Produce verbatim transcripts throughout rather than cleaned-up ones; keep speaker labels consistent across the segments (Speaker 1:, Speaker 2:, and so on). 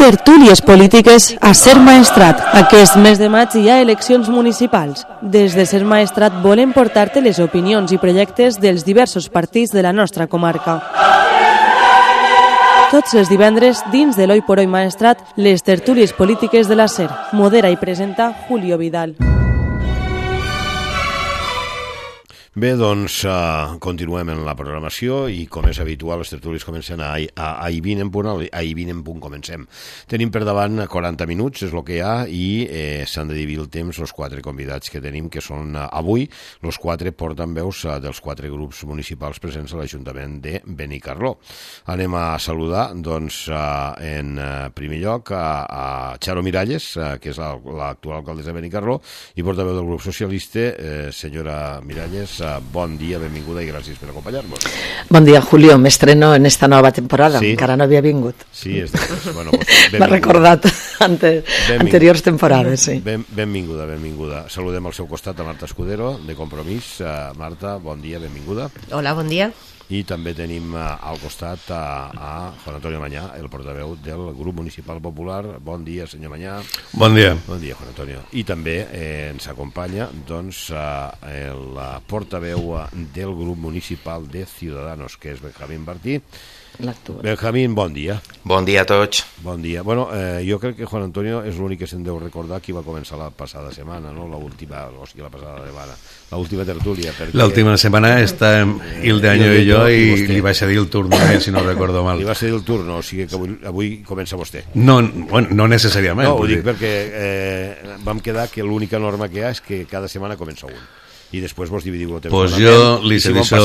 Speaker 1: Tertúlies polítiques a Ser Maestrat. Aquest mes de maig hi ha eleccions municipals. Des de Ser Maestrat volem portar-te les opinions i projectes dels diversos partits de la nostra comarca. Tots els divendres, dins de l'Hoy por Hoy Maestrat, les tertúlies polítiques de la Ser. Modera i presenta Julio Vidal.
Speaker 2: Bé, doncs uh, continuem en la programació i, com és habitual, les tertúlies comencen a, a, a i vint en punt, a i vint en punt comencem. Tenim per davant quaranta minuts, és el que hi ha, i eh, s'han de dividir el temps els quatre convidats que tenim, que són uh, avui, els quatre porten veus uh, dels quatre grups municipals presents a l'Ajuntament de Benicarló. Anem a saludar, doncs, uh, en uh, primer lloc a, a Charo Miralles, uh, que és l'actual alcaldessa de Benicarló, i portaveu del grup socialista, eh, senyora Miralles. Bon dia, benvinguda i gràcies per acompanyar-nos.
Speaker 3: Bon dia, Julio. M'estreno en esta nova temporada. Sí? Encara no havia vingut.
Speaker 2: Sí, és de... bueno, pues,
Speaker 3: m'ha recordat ante... anteriors temporades. Sí.
Speaker 2: Ben, benvinguda, benvinguda. Saludem al seu costat a Marta Escudero, de Compromís. Uh, Marta, bon dia, benvinguda.
Speaker 4: Hola, bon dia.
Speaker 2: I també tenim uh, al costat a, a Juan Antonio Mañá, el portaveu del grup municipal popular. Bon dia, senyor Mañá.
Speaker 5: Bon dia.
Speaker 2: Bon dia, Juan Antonio. I també eh, ens acompanya doncs, uh, el uh, portaveu uh, del grup municipal de Ciudadanos, que és Benjamín Martí. Benjamín, bon dia.
Speaker 6: Bon dia a tots.
Speaker 2: Bon dia. Bueno, eh, jo crec que Juan Antonio és l'únic que se'n deu recordar qui va començar la passada setmana, no? L'última, o sigui, la passada setmana, l'última tertúlia. Perquè...
Speaker 5: L'última setmana està Ildeaño i jo i li vaig cedir el turno, eh, si no recordo mal.
Speaker 2: Li va cedir el turno, o sigui que avui, avui comença vostè.
Speaker 5: No, bueno, no necessàriament.
Speaker 2: No, ho dic perquè eh, vam quedar que l'única norma que hi ha és que cada setmana comença un. I després vos dividiu el temps.
Speaker 5: Pues jo li
Speaker 2: si
Speaker 5: cedixo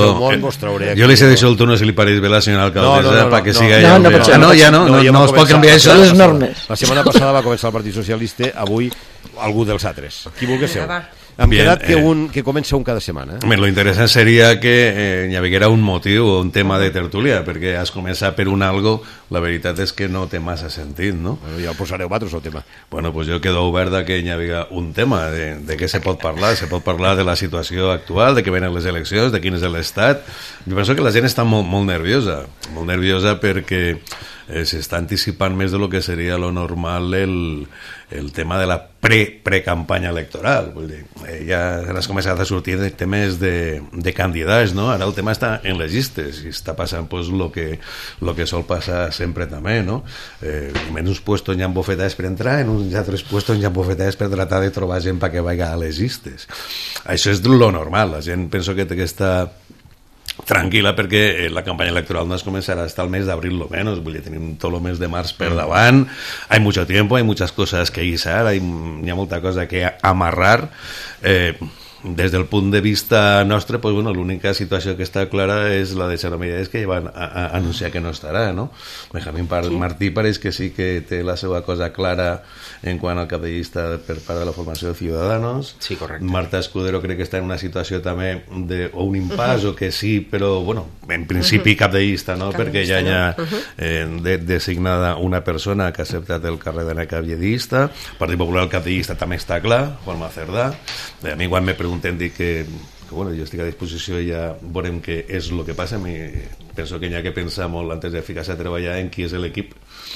Speaker 2: jo
Speaker 5: li cedixo el turno si li pareix bé la senyora alcaldessa
Speaker 2: no, no, no,
Speaker 5: perquè
Speaker 2: no,
Speaker 5: siga
Speaker 3: no,
Speaker 5: ja...
Speaker 3: no, no,
Speaker 5: ah, no, ja no, no, no, no es pot canviar això.
Speaker 3: Les normes.
Speaker 2: La setmana passada va començar el Partit Socialista, avui algú dels altres. Qui vulgui ser. Hem
Speaker 5: Bien,
Speaker 2: quedat que,
Speaker 5: eh,
Speaker 2: un, que comença un cada setmana. Eh?
Speaker 5: Lo interessant seria que eh, hi haguera un motiu o un tema de tertúlia, perquè has començat per un algo, la veritat és que no té massa sentit, no?
Speaker 2: Bueno, ja ho posareu vosaltres, el tema.
Speaker 5: Bueno, pues jo quedo obert a que hi hagi un tema, de, de què se pot parlar. Se pot parlar de la situació actual, de que venen les eleccions, de quin és l'estat. Jo penso que la gent està molt, molt nerviosa, molt nerviosa perquè eh, s'està anticipant més de lo que seria lo normal el, el tema de la pre, pre-campanya electoral. Vull dir, eh, ja has començat a sortir de temes de, de candidats, no? Ara el tema està en les llistes i està passant pues, lo, que, lo que sol passar sempre també, no? Eh, en uns puestos hi ha bofetades per entrar, en uns altres puestos hi ha bofetades per tratar de trobar gent perquè vagi a les llistes. Això és lo normal. La gent penso que té que estar tranquil·la perquè la campanya electoral no es començarà hasta el mes d'abril lo menos, vull dir, tenim tot el mes de març per davant, hay mucho tiempo, hay muchas cosas que guisar, hay, hi ha molta cosa que amarrar. eh, des del punt de vista nostre, pues, bueno, l'única situació que està clara és la de Charo Miralles, que ja van a, a anunciar que no estarà, no? Benjamín sí. Martí pareix que sí que té la seva cosa clara en quant al cap de llista per part de la formació de Ciudadanos.
Speaker 6: Sí, correcte.
Speaker 5: Marta Escudero crec que està en una situació també de, o un impàs, uh -huh. o que sí, però, bueno, en principi uh -huh. cap de llista, no? Cap Perquè ja hi ha uh -huh. eh, de, designada una persona que ha acceptat el càrrec de cap de llista. El Partit Popular, el cap de llista també està clar, Juanma Cerdà. A mi quan me pregunten dic que, que bueno, jo estic a disposició, ja veurem què és el que passa. Mi, penso que hi ha que pensar molt antes de ficar-se a treballar en qui és l'equip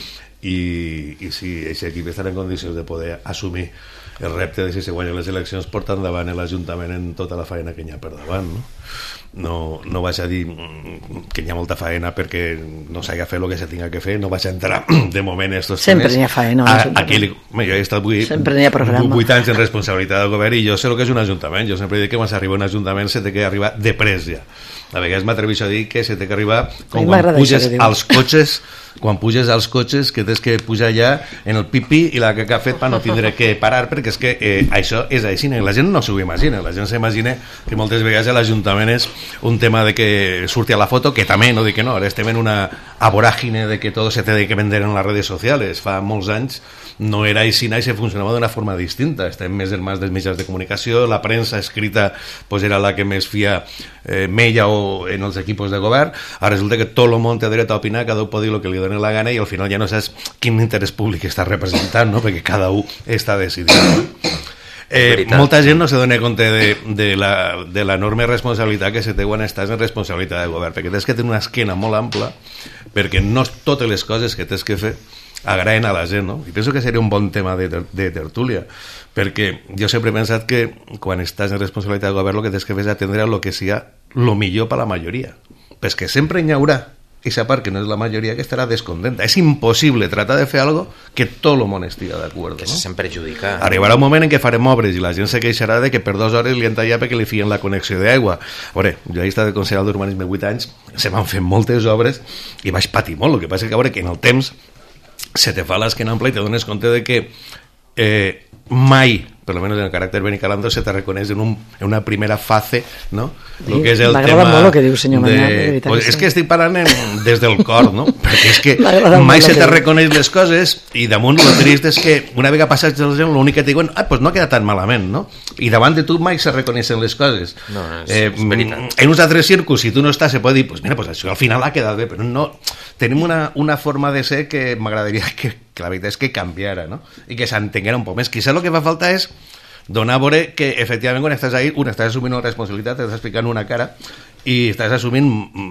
Speaker 5: i, i si aquest equip estarà en condicions de poder assumir el repte de si se guanyen les eleccions portar endavant l'Ajuntament en tota la feina que hi ha per davant, no? No, no vaig a dir que hi ha molta faena perquè no s'haga fet el que se tinga que fer, no vaig a entrar de moment en estos
Speaker 3: sempre
Speaker 5: temes.
Speaker 3: N'hi ha faena
Speaker 5: a, aquí li, jo he estat vuit, vuit anys en responsabilitat del govern i jo sé el que és un ajuntament. Jo sempre dic que quan s'arriba a un ajuntament se té que arribar de pressa ja. A vegades m'atreveixo a dir que se té que arribar com quan puges als cotxes, quan puges als cotxes que tens que pujar ja en el pipi i la que ha fet per no tindre que parar, perquè és que eh, això és així. La gent no s'ho imagina, la gent s'imagina que moltes vegades l'Ajuntament és un tema de que surti a la foto, que també, no dic que no, ara estem en una voràgine de que tot se té que vender en les redes socials. Fa molts anys no era així, i se funcionava d'una forma distinta. Estem més en mans dels mitjans de comunicació, la premsa escrita pues, era la que més fia eh, mella o en els equipos de govern. Ara resulta que tot el món té dret a opinar, cada un pot dir el que li doni la gana i al final ja no saps quin interès públic està representant, no? Perquè cada un està decidint. Eh, molta gent no se dona compte de, de, la, de l'enorme responsabilitat que se té quan estàs en responsabilitat de govern, perquè tens que tenir una esquena molt ampla, perquè no totes les coses que tens que fer agraen a la gent, no? I penso que seria un bon tema de, de tertúlia, perquè jo sempre he pensat que quan estàs en responsabilitat del govern el que tens que fer és atendre el que sigui el millor per a la majoria. Però és que sempre hi haurà aquesta part que no és la majoria que estarà descontenta. És impossible tratar de fer algo que tot el món estiga d'acord.
Speaker 4: Que
Speaker 5: no?
Speaker 4: se sent perjudicar.
Speaker 5: Arribarà un moment en què farem obres i la gent se queixarà de que per dues hores li han tallat perquè li fien la connexió d'aigua. A veure, jo he estat de consellera d'urbanisme vuit anys, se van fer moltes obres i vaig patir molt. El que passa és que, a veure, que en el temps se te fa l'esquena ampla i te dones compte de que eh, mai, per almenys en el caràcter benicalando, se te reconeix en, un, en una primera fase, no?
Speaker 3: Sí, m'agrada molt el que diu, senyor Mañà, de veritat.
Speaker 5: Pues
Speaker 3: que
Speaker 5: és
Speaker 3: sí.
Speaker 5: que estic parlant en, des del cor, no? Perquè és que mai se te reconeix les coses i damunt el trist és que una vegada passats el gent l'únic que et diuen, ah, pues no ha quedat tan malament, no? I davant de tu mai se reconeixen les coses.
Speaker 4: No, és,
Speaker 5: eh,
Speaker 4: és veritat.
Speaker 5: En uns altres circus, si tu no estàs, se pot dir, pues mira, pues això al final ha quedat bé, però no. Tenim una, una forma de ser que m'agradaria que, que la veritat és que canviara, no? I que s'entenguera un poc més. Quizás el que fa falta és donar a veure que efectivament quan estàs ahí, un, estàs assumint una responsabilitat, estàs explicant una cara i estàs assumint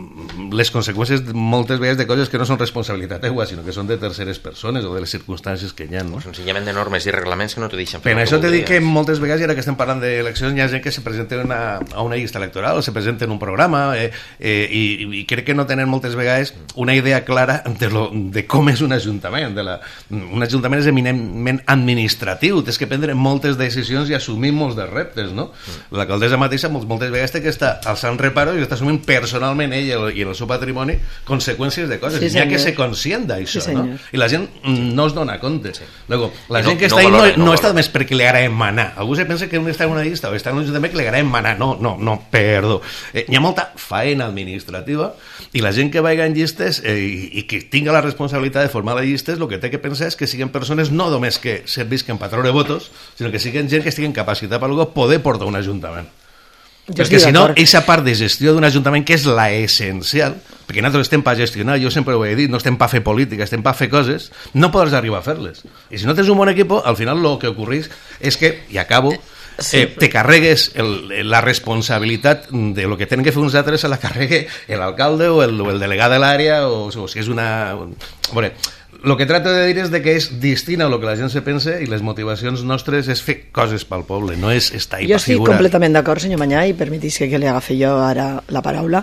Speaker 5: les conseqüències moltes vegades de coses que no són responsabilitat teua, sinó que són de terceres persones o de les circumstàncies que hi ha, no?
Speaker 4: Senzillament de normes i reglaments que no t'ho deixen fer.
Speaker 5: Per això t'he dit que moltes vegades, i ara que estem parlant d'eleccions, hi ha gent que se presenta una, a una llista electoral o se presenta en un programa eh, eh, i, i crec que no tenen moltes vegades una idea clara de, lo, de com és un ajuntament. De la, un ajuntament és eminentment administratiu, tens que prendre moltes decisions i assumir molts de reptes, no? L'alcaldessa mateixa moltes vegades té que estar alçant reparos i està assumint personalment ell i en el seu patrimoni conseqüències de coses. Sí, n'hi ha que ser conscient d'això, sí, no? I la gent no es dona compte. Sí. Luego, la no, gent que no està ahí valora, no, no, no està només perquè li agrada manar. Algú se pensa que un està en una llista o està en un ajuntament que li agrada manar. No, no, no, perdó. Eh, hi ha molta faena administrativa i la gent que vagi en llistes eh, i, i que tinga la responsabilitat de formar les llistes, el que té que pensar és que siguin persones no només que servisquen per treure votos, sinó que siguin gent que estiguen capacitat per algo poder portar un ajuntament. Jo perquè si no, aquesta part de gestió d'un ajuntament que és la essencial, perquè nosaltres estem per gestionar, jo sempre ho he dit, no estem per fer política, estem per fer coses, no podràs arribar a fer-les. I si no tens un bon equip, al final el que ocorreix és que, i acabo, eh, te carregues el, la responsabilitat de lo que tenen que fer uns altres, se la carregue l'alcalde o el, o el delegat de l'àrea, o, o si és una... A veure, el que trato de dir és de que és distint a el que la gent se pensa i les motivacions nostres és fer coses pel poble, no és estar ahí per figurar.
Speaker 3: Jo estic completament d'acord, senyor Mañà, i permetís que, que li agafi jo ara la paraula.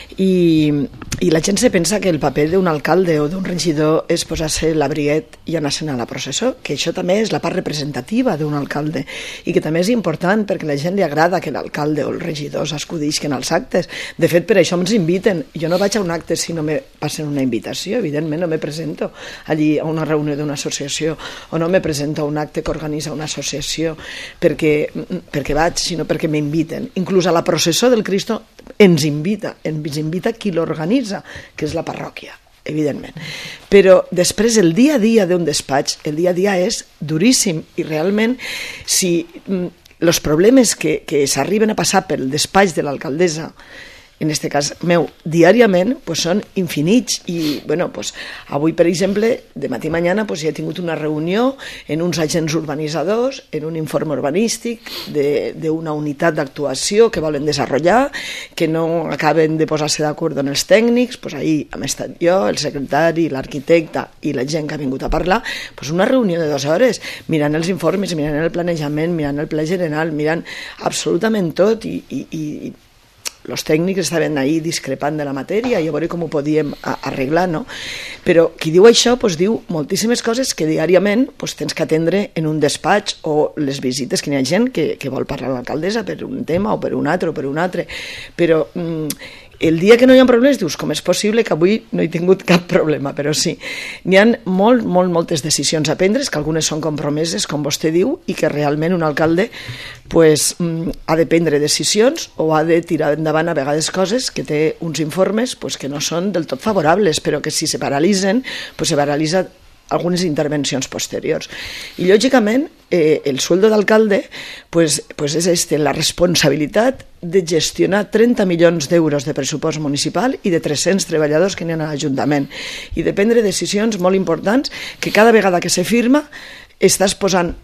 Speaker 3: I, i la gent se pensa que el paper d'un alcalde o d'un regidor és posar-se l'abriguet i anar-se'n a la processó, que això també és la part representativa d'un alcalde i que també és important perquè a la gent li agrada que l'alcalde o els regidors escudisquen als actes. De fet, per això ens inviten. Jo no vaig a un acte si no me passen una invitació, evidentment no me presento allí a una reunió d'una associació o no me presento a un acte que organitza una associació perquè, perquè vaig, sinó perquè m'inviten. Inclús a la processó del Cristo ens invita, ens invita qui l'organitza, que és la parròquia, evidentment. Però després el dia a dia d'un despatx, el dia a dia és duríssim i realment si els problemes que, que s'arriben a passar pel despatx de l'alcaldessa en este cas meu, diàriament, pues, són infinits i, bueno, pues, avui, per exemple, de matí a mañana, pues, ja he tingut una reunió en uns agents urbanitzadors, en un informe urbanístic d'una unitat d'actuació que volen desenvolupar, que no acaben de posar-se d'acord en els tècnics, pues, ahir hem estat jo, el secretari, l'arquitecte i la gent que ha vingut a parlar, pues, una reunió de dues hores, mirant els informes, mirant el planejament, mirant el pla general, mirant absolutament tot i, i, i els tècnics estaven ahí discrepant de la matèria i a veure com ho podíem arreglar, no? Però qui diu això pues, diu moltíssimes coses que diàriament pues, tens que atendre en un despatx o les visites, que hi ha gent que, que vol parlar a l'alcaldessa per un tema o per un altre o per un altre, però mm, el dia que no hi ha problemes dius com és possible que avui no he tingut cap problema, però sí, n'hi ha molt, molt, moltes decisions a prendre, que algunes són compromeses, com vostè diu, i que realment un alcalde pues, ha de prendre decisions o ha de tirar endavant a vegades coses que té uns informes pues, que no són del tot favorables, però que si se paralitzen, pues, se paralitza algunes intervencions posteriors. I, lògicament, eh, el sueldo d'alcalde pues, pues és este, la responsabilitat de gestionar trenta milions d'euros de pressupost municipal i de tres-cents treballadors que n'hi ha a l'Ajuntament i de prendre decisions molt importants que cada vegada que se firma estàs posant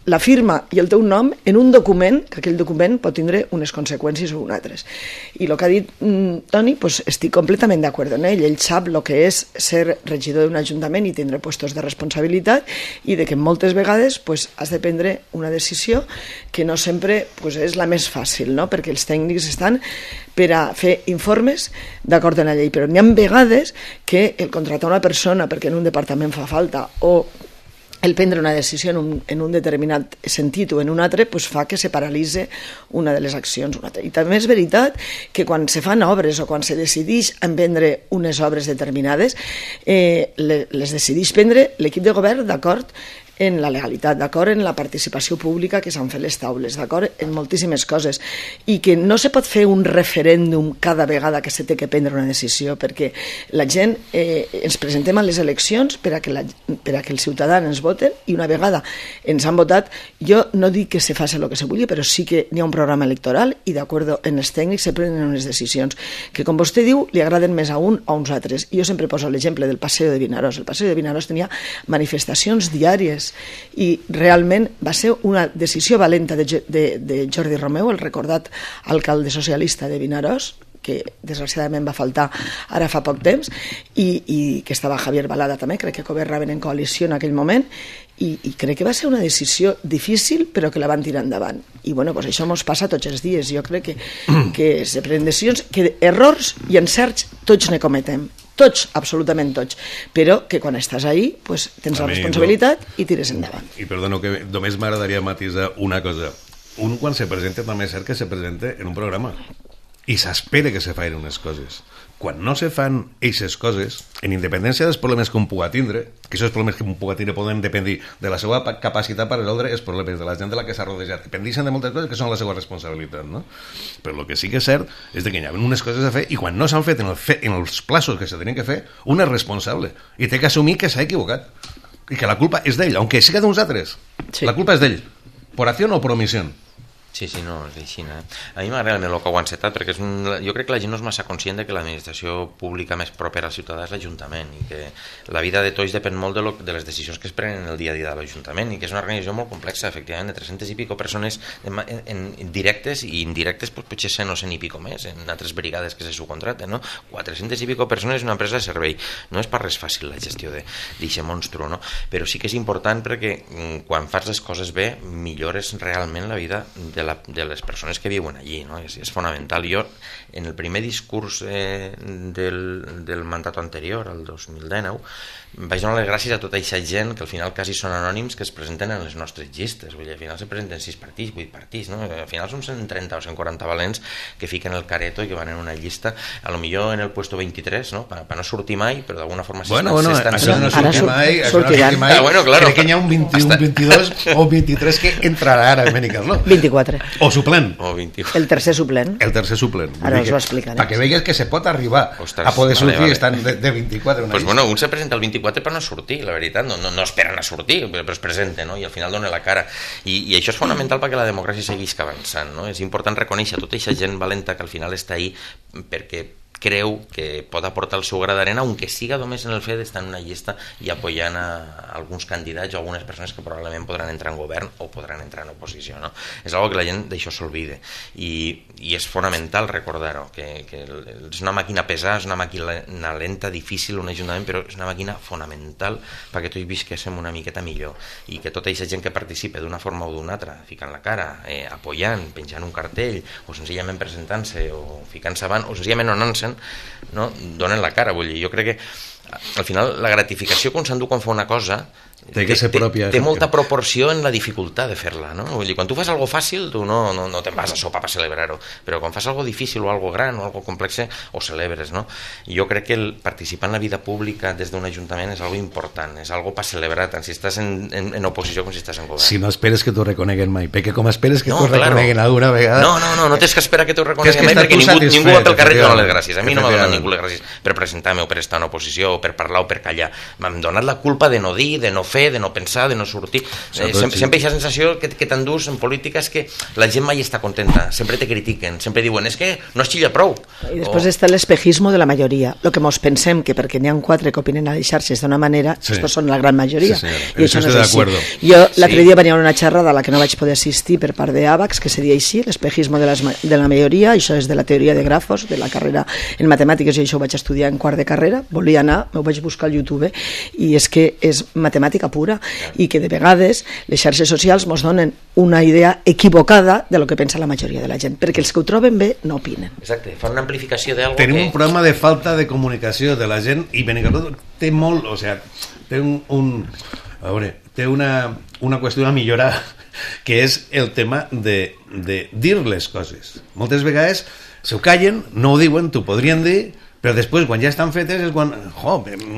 Speaker 3: la firma i el teu nom en un document, que aquell document pot tindre unes conseqüències o unes altres. I el que ha dit mm, Toni, pues, estic completament d'acord amb ell. Ell sap el que és ser regidor d'un ajuntament i tindre puestos de responsabilitat i de que moltes vegades pues, has de prendre una decisió que no sempre pues, és la més fàcil, no? Perquè els tècnics estan per a fer informes d'acord amb la llei, però n'hi ha vegades que el contractar una persona perquè en un departament fa falta o el prendre una decisió en un, en un determinat sentit o en un altre pues fa que se paralitze una de les accions. Una altra. I també és veritat que quan se fan obres o quan se decideix en vendre unes obres determinades, eh, les decideix prendre l'equip de govern d'acord en la legalitat, d'acord en la participació pública que s'han fet les taules, d'acord en moltíssimes coses, i que no se pot fer un referèndum cada vegada que se té que prendre una decisió, perquè la gent eh, ens presentem a les eleccions per a, que la, per a que els ciutadans ens voten, i una vegada ens han votat, jo no dic que se faci el que se vulgui, però sí que n'hi ha un programa electoral i d'acord en els tècnics se prenen unes decisions que, com vostè diu, li agraden més a un o a uns altres. I jo sempre poso l'exemple del Passeig de Vinaròs. El Passeig de Vinaròs tenia manifestacions diàries i realment va ser una decisió valenta de, de, de Jordi Romeu, el recordat alcalde socialista de Vinaròs, que desgraciadament va faltar ara fa poc temps, i, i que estava Javier Balada també, crec que governaven en coalició en aquell moment, i, i crec que va ser una decisió difícil però que la van tirar endavant. I bueno, pues això ens passa tots els dies. Jo crec que, que se prenen decisions, que errors i encerts tots ne cometem, tots, absolutament tots, però que quan estàs ahí pues, tens la responsabilitat i tires endavant.
Speaker 5: I perdono, que només m'agradaria matisar una cosa. Un quan se presenta també és cert que se presenta en un programa i s'espera que se facin unes coses. Quan no se fan aquestes coses, en independència dels problemes que un puga tindre, que aquests problemes que un puga tindre poden dependre de la seva capacitat per resoldre els problemes de la gent de la que s'ha rodejat, dependeixen de moltes coses que són la seva responsabilitat, no? Però el que sí que és cert és que hi ha unes coses a fer i quan no s'han fet en, el fe, en els plaços que se tenen que fer, un és responsable i té que assumir que s'ha equivocat i que la culpa és d'ell, aunque siga d'uns altres. Sí. La culpa és d'ell, por acción o por omisión.
Speaker 4: Sí, sí, no, és així. Eh? A mi m'agrada el que ho han encetat, perquè és un, jo crec que la gent no és massa conscient de que l'administració pública més propera al ciutadà és l'Ajuntament i que la vida de tots depèn molt de, lo, de les decisions que es prenen en el dia a dia de l'Ajuntament i que és una organització molt complexa, efectivament, de tres-centes i pico persones en, en, en directes i indirectes, pues, potser cent o cent i pico més, en altres brigades que se subcontraten, no? quatre-centes i pico persones és una empresa de servei. No és pas res fàcil la gestió d'aquest monstru, no? Però sí que és important perquè quan fas les coses bé millores realment la vida de la, de les persones que viuen allí, no? És, és fonamental. Jo, en el primer discurs eh, del, del mandat anterior, el dos mil dinou, vaig donar les gràcies a tota aquesta gent que al final quasi són anònims que es presenten en les nostres llistes. Vull dir, al final se presenten sis partits, vuit partits, no? Al final són cent trenta o cent quaranta valents que fiquen el careto i que van en una llista, a lo millor en el puesto veintitrés, no? Per, per no sortir mai, però d'alguna forma
Speaker 5: bueno,
Speaker 4: s'estan...
Speaker 5: Bueno,
Speaker 4: s'estan
Speaker 5: això no sortir mai, això no sortir mai.
Speaker 4: Ah, bueno, claro.
Speaker 5: Crec que hi ha un vint-i-un, vint-i-dos o vint-i-tres que entrarà ara, Mènical, no?
Speaker 3: vint-i-quatre.
Speaker 5: O suplent.
Speaker 4: O vint-i-quatre.
Speaker 3: El tercer suplent.
Speaker 5: El tercer suplent.
Speaker 3: Ara us ho explicaré.
Speaker 5: Perquè veigues que se pot arribar Ostres, a poder sortir vale, vale. estan de, de vint-i-quatre.
Speaker 4: Pues bueno, un se presenta el vint-i-quatre per no sortir, la veritat, no, no, no esperen a sortir, però es presenten, no? I al final dona la cara. I, i això és fonamental perquè la democràcia seguisca avançant, no? És important reconèixer tota aquesta gent valenta que al final està ahí perquè creu que pot aportar el seu gra d'arena, aunque siga només en el fet d'estar en una llista i apoyant a alguns candidats o algunes persones que probablement podran entrar en govern o podran entrar en oposició, no? És algo que la gent d'això s'olvide i, i és fonamental recordar-ho, que, que és una màquina pesada, és una màquina lenta, difícil, un ajuntament, però és una màquina fonamental perquè tots visquéssim una miqueta millor i que tota aquesta gent que participa d'una forma o d'una altra, ficant la cara, eh, apoyant, penjant un cartell o senzillament presentant-se o ficant-se avant o senzillament anant-se, no? Donen la cara, vull dir, jo crec que al final la gratificació quan s'endú quan fa una cosa
Speaker 5: té, que ser pròpia,
Speaker 4: té, té molta proporció en la dificultat de fer-la, no? Vull dir, quan tu fas algo fàcil tu no, no, no te'n vas a sopar per celebrar-ho, però quan fas algo difícil o algo gran o algo complex ho celebres, no? I jo crec que el participar en la vida pública des d'un ajuntament és algo important, és algo per celebrar tant si estàs en, en, en oposició com si estàs en govern.
Speaker 5: Si no esperes que t'ho reconeguen mai, perquè com esperes que
Speaker 4: no,
Speaker 5: t'ho
Speaker 4: claro.
Speaker 5: reconeguen alguna vegada...
Speaker 4: No, no, no, no tens que esperar que t'ho reconeguen mai perquè ningú, ningú va pel carrer i dona les gràcies. A mi no m'ha donat ningú les gràcies per presentar-me o per estar en oposició o per parlar o per callar. M'han donat la culpa de no dir, de no fer, de no pensar, de no sortir. Eh, sempre, sempre hi ha sensació que, que t'endús en política és que la gent mai està contenta, sempre te critiquen, sempre diuen, és que no es xilla prou.
Speaker 3: I després o... està l'espejismo de la majoria, lo que mos pensem que perquè n'hi ha quatre que opinen a les xarxes d'una manera, sí. estos són la gran majoria.
Speaker 5: Sí,
Speaker 3: i això no és així. Jo l'altre sí. dia venia una xerrada a la que no vaig poder assistir per part d'AVAX, que seria així, l'espejismo de, les, de la majoria, això és de la teoria de grafos, de la carrera en matemàtiques, i això ho vaig estudiar en quart de carrera, volia anar, m'ho vaig buscar al YouTube, i és que és matemàtica pura, i que de vegades les xarxes socials mos donen una idea equivocada de lo que pensa la majoria de la gent, perquè els que ho troben bé no opinen.
Speaker 4: Exacte, fan una amplificació d'algo
Speaker 5: Tenim
Speaker 4: que...
Speaker 5: un problema de falta de comunicació de la gent, i Benicarló té molt, o sea, té un, un a veure, té una, una qüestió a millorar, que és el tema de, de dir les coses. Moltes vegades s'ho callen, no ho diuen, t'ho podrien dir, però després, quan ja estan fetes, és quan... Jo,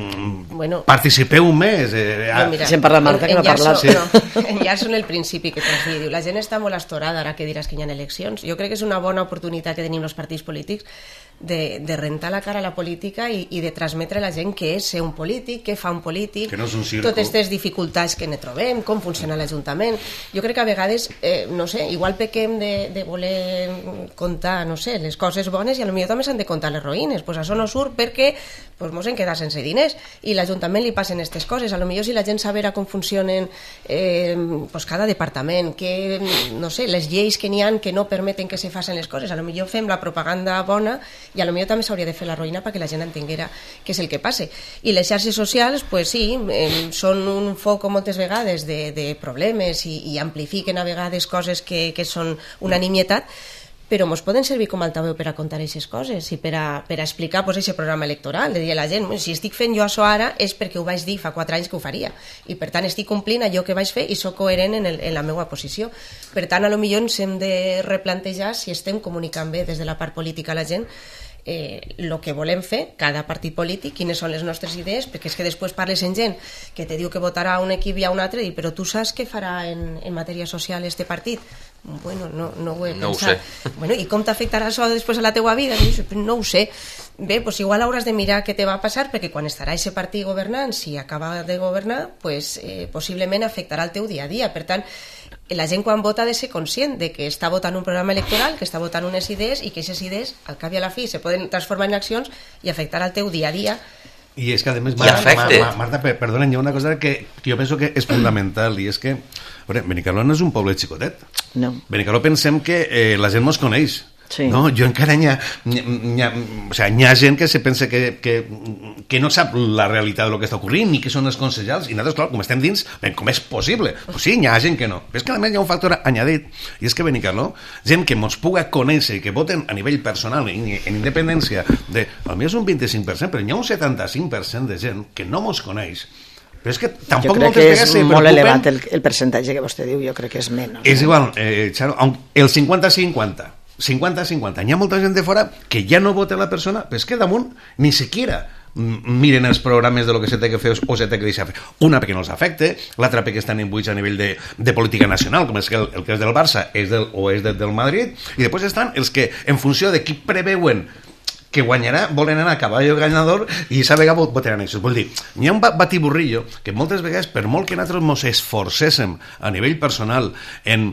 Speaker 5: bueno, participeu un mes. Eh,
Speaker 3: no, mira, gent parla Marta, que no parla.
Speaker 6: Sí. No, enllaço en el principi que t'has dit. La gent està molt astorada ara que diràs que hi ha eleccions. Jo crec que és una bona oportunitat que tenim els partits polítics de, de rentar la cara a la política i, i de transmetre a la gent què és ser un polític, què fa un polític,
Speaker 5: que no és un circo.
Speaker 6: Totes aquestes dificultats que ne trobem, com funciona l'Ajuntament. Jo crec que a vegades, eh, no sé, igual pequem de, de voler contar, no sé, les coses bones i potser també s'han de contar les roïnes. Pues això no surt perquè pues, mos hem quedat sense diners i l'Ajuntament li passen aquestes coses. A lo millor si la gent sabera com funcionen eh, pues cada departament, que, no sé, les lleis que n'hi ha que no permeten que se facin les coses, a lo millor fem la propaganda bona i a lo millor també s'hauria de fer la roïna perquè la gent entenguera què és el que passa. I les xarxes socials, pues sí, eh, són un foc moltes vegades de, de problemes i, i amplifiquen a vegades coses que, que són una nimietat, però ens poden servir com a altaveu per a contar aquestes coses i per a, per a explicar pues, aquest programa electoral, de dir a la gent, si estic fent jo això ara és perquè ho vaig dir fa quatre anys que ho faria i per tant estic complint allò que vaig fer i soc coherent en, el, en la meva posició. Per tant, a lo millor ens hem de replantejar si estem comunicant bé des de la part política a la gent eh, el que volem fer, cada partit polític, quines són les nostres idees, perquè és que després parles amb gent que te diu que votarà un equip i a un altre, i però tu saps què farà en, en matèria social este partit? Bueno, no, no ho he
Speaker 4: no
Speaker 6: pensat.
Speaker 4: Ho sé.
Speaker 6: Bueno, i com t'afectarà això després a la teua vida? No ho sé. Bé, pues igual hauràs de mirar què te va passar, perquè quan estarà aquest partit governant, si acaba de governar, pues, eh, possiblement afectarà el teu dia a dia. Per tant, la gent quan vota ha de ser conscient de que està votant un programa electoral, que està votant unes idees i que aquestes idees, al cap i a la fi, se poden transformar en accions i afectar al teu dia a dia.
Speaker 5: I és que, a més, Marta, Marta, Marta, perdona, hi ha una cosa que, que jo penso que és fundamental, i és que veure, Benicarló no és un poble xicotet.
Speaker 3: No.
Speaker 5: Benicarló pensem que eh, la gent mos coneix.
Speaker 3: Sí.
Speaker 5: No, jo encara n'hi ha, n'hi ha, o sea, n'hi ha gent que se pensa que, que, que no sap la realitat del que està ocorrint ni què són els consellals, i nosaltres, clar, com estem dins, ben, com és possible? Pues sí, n'hi ha gent que no. Però és que a més hi ha un factor añadit, i és que Benicarló, gent que mos puga conèixer i que voten a nivell personal en, en independència de, potser és un vint-i-cinc per cent, però hi ha un setanta-cinc per cent de gent que no mos coneix. Però és que tampoc
Speaker 3: jo crec
Speaker 5: moltes
Speaker 3: que
Speaker 5: vegades
Speaker 3: és molt elevat el, el percentatge que vostè diu, jo crec que és menys.
Speaker 5: És igual, eh, Charo, el cinquanta cinquanta cinquanta cinquanta, hi ha molta gent de fora que ja no vota la persona, però és que damunt ni siquiera miren els programes de lo que se té que fer o se té que deixar fer. Una perquè no els afecte, l'altra perquè estan imbuïts a nivell de, de política nacional, com és que el, el que és del Barça és del, o és del, del Madrid, i després estan els que en funció de qui preveuen que guanyarà, volen anar a caballo ganador i esa vegada votaran això. Vull dir, hi ha un batiburrillo que moltes vegades, per molt que nosaltres ens esforcéssim a nivell personal en,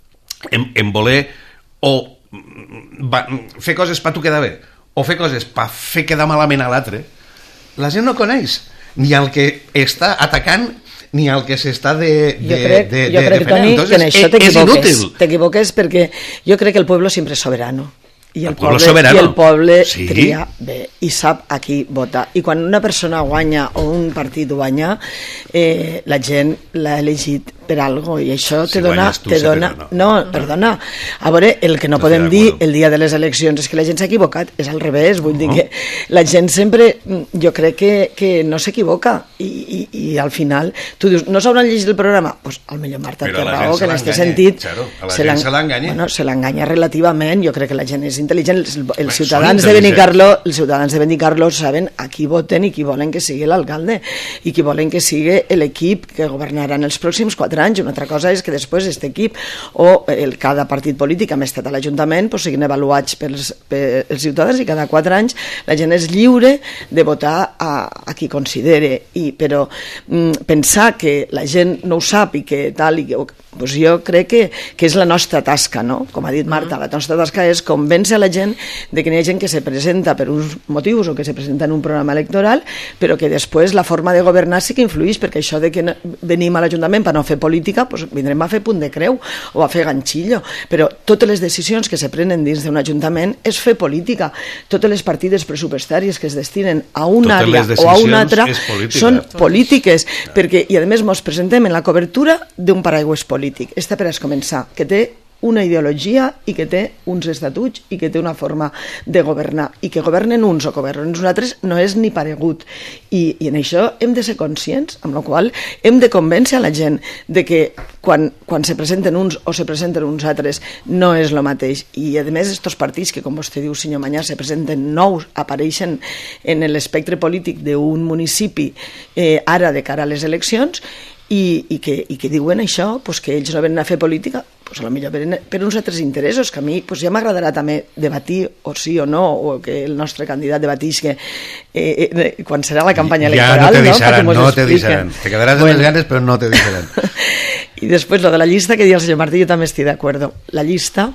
Speaker 5: en, en voler o va, fer coses per tu quedar bé o fer coses per fer quedar malament a l'altre, la gent no coneix ni el que està atacant ni el que s'està de, de,
Speaker 3: jo crec,
Speaker 5: de,
Speaker 3: jo
Speaker 5: de
Speaker 3: crec Toni, que en això t'equivoques t'equivoques perquè jo crec que el pueblo sempre és soberano i el, el poble, i el poble sí. tria bé i sap a qui vota, i quan una persona guanya o un partit guanya, eh, la gent l'ha elegit per algo, i això te si dona, tu, te dona no. no, perdona, a veure, el que no, no podem dir el dia de les eleccions és que la gent s'ha equivocat, és al revés, vull no. dir que la gent sempre, jo crec que, que no s'equivoca, i, i i, i al final tu dius, no s'hauran llegit el programa? Doncs pues, al millor Marta té raó, que en aquest sentit
Speaker 5: claro, a la se gent se l'enganya.
Speaker 3: Bueno, se l'enganya relativament, jo crec que la gent és intel·ligent, els, els ciutadans de Benicarló els ciutadans de Benicarló saben a qui voten i qui volen que sigui l'alcalde i qui volen que sigui l'equip que governarà en els pròxims quatre anys. Una altra cosa és que després aquest equip o el, cada partit polític que ha estat a l'Ajuntament pues, siguin avaluats pels, pels ciutadans i cada quatre anys la gent és lliure de votar a, a qui considere, i, però mm, pensar que la gent no ho sap i que tal, i que, pues jo crec que, que és la nostra tasca, no? Com ha dit Marta, la nostra tasca és convèncer la gent de que hi ha gent que se presenta per uns motius o que se presenta en un programa electoral, però que després la forma de governar sí que influeix, perquè això de que venim a l'Ajuntament per no fer política, pues vindrem a fer punt de creu o a fer ganxillo, però totes les decisions que se prenen dins d'un Ajuntament és fer política. Totes les partides pressupostàries que es destinen a una àrea o a una altra són polítiques, perquè, i a més ens presentem en la cobertura d'un paraigües polític. Esta per a començar, que té una ideologia i que té uns estatuts i que té una forma de governar, i que governen uns o governen uns altres no és ni paregut, i, i en això hem de ser conscients, amb la qual hem de convèncer a la gent de que quan, quan se presenten uns o se presenten uns altres no és el mateix, i a més estos partits que, com vostè diu, senyor Manyà, se presenten nous, apareixen en l'espectre polític d'un municipi eh, ara de cara a les eleccions, I, i, que, i que diuen això, pues que ells no venen a fer política, pues a lo millor venen per uns altres interessos, que a mi pues ja m'agradarà també debatir o sí o no, o que el nostre candidat debatís que eh, eh, quan serà la campanya electoral,
Speaker 5: ja no te deixaran,
Speaker 3: no,
Speaker 5: no te deixaran, te quedaràs bueno. amb les ganes però no te deixaran.
Speaker 3: I després lo de la llista que diu el senyor Martí, jo també estic d'acord. La llista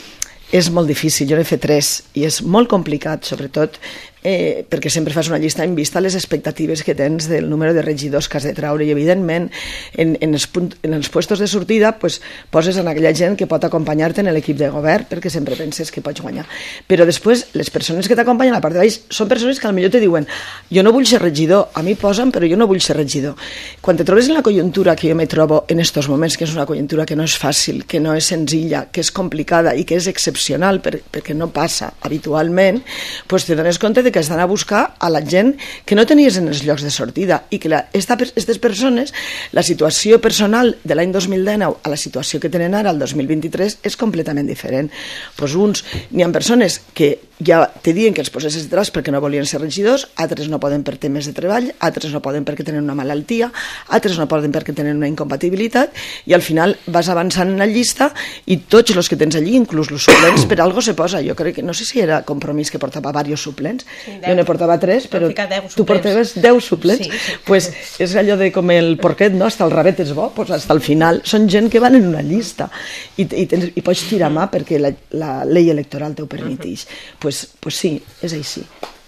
Speaker 3: és molt difícil, jo n'he fet tres i és molt complicat, sobretot eh, perquè sempre fas una llista en vista a les expectatives que tens del número de regidors que has de traure, i evidentment en, en, els, punt, en els puestos de sortida pues, poses en aquella gent que pot acompanyar-te en l'equip de govern, perquè sempre penses que pots guanyar, però després les persones que t'acompanyen a la part de baix són persones que potser te diuen jo no vull ser regidor, a mi posen però jo no vull ser regidor. Quan te trobes en la conjuntura que jo me trobo en estos moments, que és una conjuntura que no és fàcil, que no és senzilla, que és complicada i que és excepcional per, perquè no passa habitualment, pues te dones compte de que has d'anar a buscar a la gent que no tenies en els llocs de sortida, i que aquestes persones, la situació personal de l'any dos mil dinou a la situació que tenen ara, el dos mil vint-i-tres, és completament diferent. Pues uns, n'hi ha persones que ja te diuen que els posessis detrás perquè no volien ser regidors, altres no poden per temes de treball, altres no poden perquè tenen una malaltia, altres no poden perquè tenen una incompatibilitat, i al final vas avançant en la llista i tots els que tens allí, inclús els suplents, per algo se posa. Jo crec que, no sé si era Compromís que portava diversos suplents, sí, jo ne portava tres, però tu portaves deu suplents. Sí, sí. Pues és allò de com el porquet, no? Hasta el ravet és bo, pues hasta el final són gent que van en una llista i, i, tens, i pots tirar mà perquè la, la llei electoral t'ho permeteix. Pues, pues sí, és així.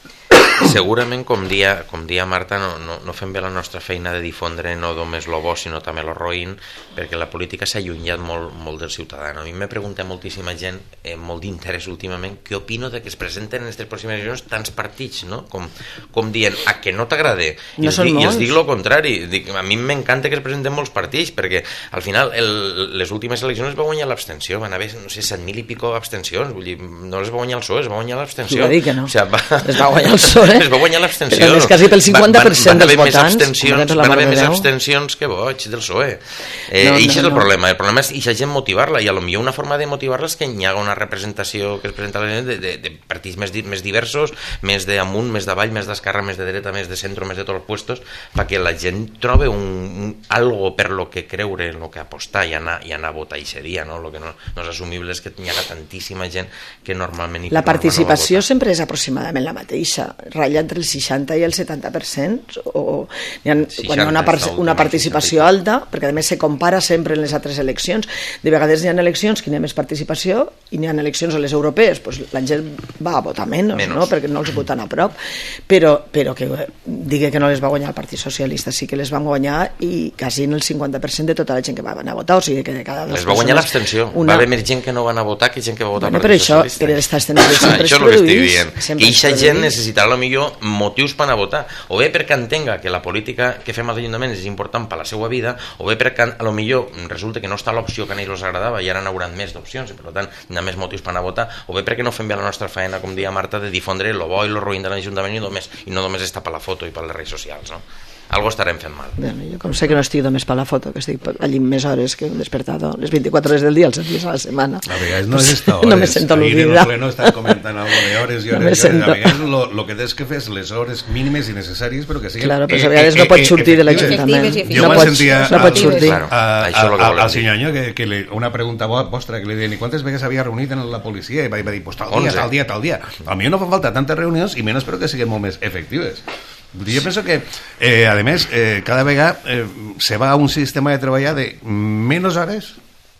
Speaker 4: Segurament, com dia, com dia Marta, no, no, no fem bé la nostra feina de difondre no només lo bo, sinó també lo roïn, perquè la política s'ha allunyat molt, molt del ciutadà. A mi me pregunta moltíssima gent, eh, molt d'interès últimament, què opino de que es presenten en aquestes pròximes eleccions tants partits, no? Com, com dient, a que no t'agrada? I, no I els dic lo contrari. Dic, a mi m'encanta que es presenten molts partits, perquè al final el, les últimes eleccions es va guanyar l'abstenció, van haver, no sé, set mil i pico abstencions, vull dir, no les va guanyar el P S O E, es va guanyar l'abstenció.
Speaker 3: Va dir que no,
Speaker 4: o sigui, va...
Speaker 3: es va guanyar el P S O E.
Speaker 4: Es va guanyar l'abstenció.
Speaker 3: És quasi pel cinquanta per cent dels votants.
Speaker 4: Van haver més abstencions que vots del P S O E. Eh, no, I això no, és el no. problema. El problema és ixa gent motivar-la, i a lo millor una forma de motivar-la és que hi ha una representació que es presenta a la gent de, de, de partits més, més diversos, més d'amunt, més d'avall, més d'esquerra, més de dreta, més de centre, més de tots els puestos, perquè la gent trobe un, un, algo per lo que creure, lo que apostar i anar, i anar a votar aquest dia, no? Lo que no, no és assumible és que hi ha tantíssima gent que normalment...
Speaker 3: La participació no sempre és aproximadament la mateixa, ratlla entre el seixanta i el setanta per cent, o hi ha, quan hi ha una, una participació alta, perquè a més se compara sempre en les altres eleccions. De vegades hi ha eleccions que hi ha més participació i hi ha eleccions a les europees, doncs la gent va a votar menys, menys. No? Perquè no els voten a prop, però, però que digui que no les va guanyar el Partit Socialista, sí que les van guanyar, i quasi en el cinquanta per cent de tota la gent que va anar a votar, o sigui que de cada dues
Speaker 4: les va guanyar l'abstenció, una... va haver més gent que no van a votar que gent que va votar
Speaker 3: bueno,
Speaker 4: al Partit
Speaker 3: això,
Speaker 4: Socialista.
Speaker 3: Però això, sempre
Speaker 4: això és el que estic dient, que aquesta gent necessitarà millor motius per anar a votar, o bé perquè entenga que la política que fem als ajuntaments és important per la seva vida, o bé perquè a lo millor resulta que no està l'opció que a ells els agradava i ara n'hauran més d'opcions i per tant hi ha més motius per anar a votar, o bé perquè no fem bé la nostra feina, com deia Marta, de difondre lo bo i lo roïn de l'Ajuntament i, només, i no només està per la foto i per les redes socials, no? Algo estarem fent mal.
Speaker 3: Bueno, jo com sé que no estic només per la foto, que estic allí més hores que un despertador, les vint-i-quatre hores del dia, els set dies a la setmana.
Speaker 5: A vegades no és esta hores.
Speaker 3: No me sento al·ludida.
Speaker 5: Ahir en el pleno estan comentant algo de hores i hores. No hores. A vegades lo, lo que tens que fer és les hores mínimes i necessàries, però que siguin...
Speaker 3: Claro, però a vegades eh, no pots sortir de l'Ajuntament.
Speaker 5: Jo
Speaker 3: no
Speaker 5: quan
Speaker 3: pots,
Speaker 5: sentia
Speaker 3: no pots sortir.
Speaker 5: A, a, a, al senyor Añó, que, que li, una pregunta vostra, que li deien, i quantes vegades havia reunit en la policia? I va dir, pues tal dia, tal dia, tal dia. A mi no fa falta tantes reunions i menys però que siguin molt més efectives. Jo penso que, eh, a més, eh, cada vegada eh, se va a un sistema de treballar de menys hores